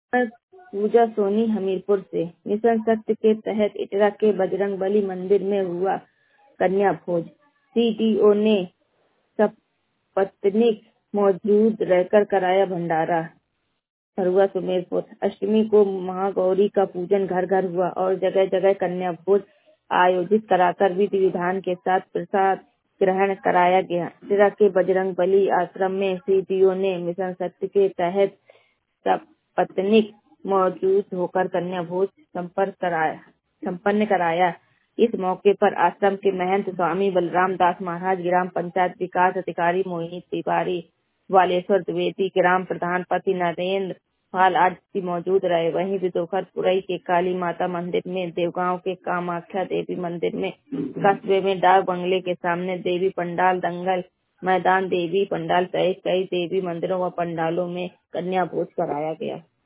पूजा सोनी हमीरपुर से। मिशन सत्य के तहत इटरा के बजरंगबली मंदिर में हुआ कन्या भोज। सीडीओ ने सपत्नीक मौजूद रहकर कराया भंडारा। हरुआ सुमेरपुर। अष्टमी को महागौरी का पूजन घर घर हुआ और जगह जगह कन्या भोज आयोजित कराकर विधि विधान के साथ प्रसाद ग्रहण कराया गया। इटरा के बजरंगबली आश्रम में सीडीओ ने मिशन सत्य के तहत सपत्नीक मौजूद होकर कन्या भोज संपन्न कराया। इस मौके पर आश्रम के महंत स्वामी बलराम दास महाराज, ग्राम पंचायत विकास अधिकारी मोहिनी तिवारी, वालेश्वर द्विवेदी, ग्राम प्रधान पति नरेंद्र पाल आदि मौजूद रहे। वहीं विदोखर पुरई के काली माता मंदिर में, देवगांव के कामाख्या देवी मंदिर में, कस्बे में डाक बंगले के सामने देवी पंडाल, दंगल मैदान देवी पंडाल सहित कई देवी मंदिरों व पंडालों में कन्या भोज कराया गया।